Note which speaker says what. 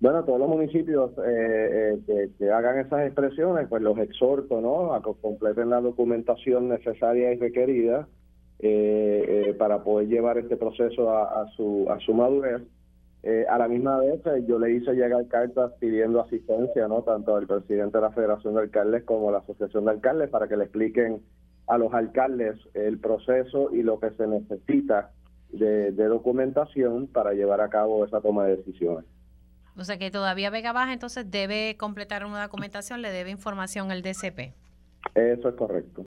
Speaker 1: Bueno, todos los municipios que hagan esas expresiones, pues los exhorto, ¿no?, a que completen la documentación necesaria y requerida para poder llevar este proceso a su madurez. A la misma vez, yo le hice llegar cartas pidiendo asistencia, ¿no?, tanto al presidente de la Federación de Alcaldes como a la Asociación de Alcaldes, para que le expliquen a los alcaldes el proceso y lo que se necesita de documentación para llevar a cabo esa toma de decisiones.
Speaker 2: O sea que todavía Vega Baja entonces debe completar una documentación, le debe información al DCP.
Speaker 1: Eso es correcto.